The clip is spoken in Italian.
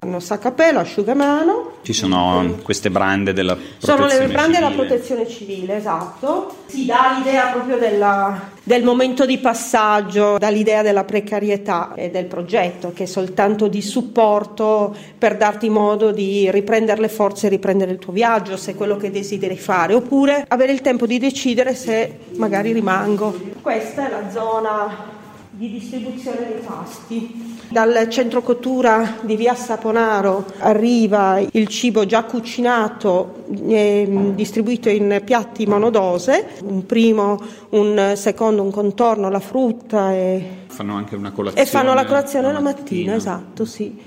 hanno sacco a pelo, asciugamano. Ci sono queste brande della protezione civile. Sono le brande civile. della protezione civile, esatto. Si dà l'idea proprio del momento di passaggio, dall'idea della precarietà e del progetto, che è soltanto di supporto per darti modo di riprendere le forze e riprendere il tuo viaggio, se è quello che desideri fare, oppure avere il tempo di decidere se magari rimango. Questa è la zona di distribuzione dei pasti. Dal centro cottura di via Saponaro arriva il cibo già cucinato, distribuito in piatti monodose, un primo, un secondo, un contorno, la frutta fanno anche una colazione. E fanno la colazione la mattina, esatto, sì.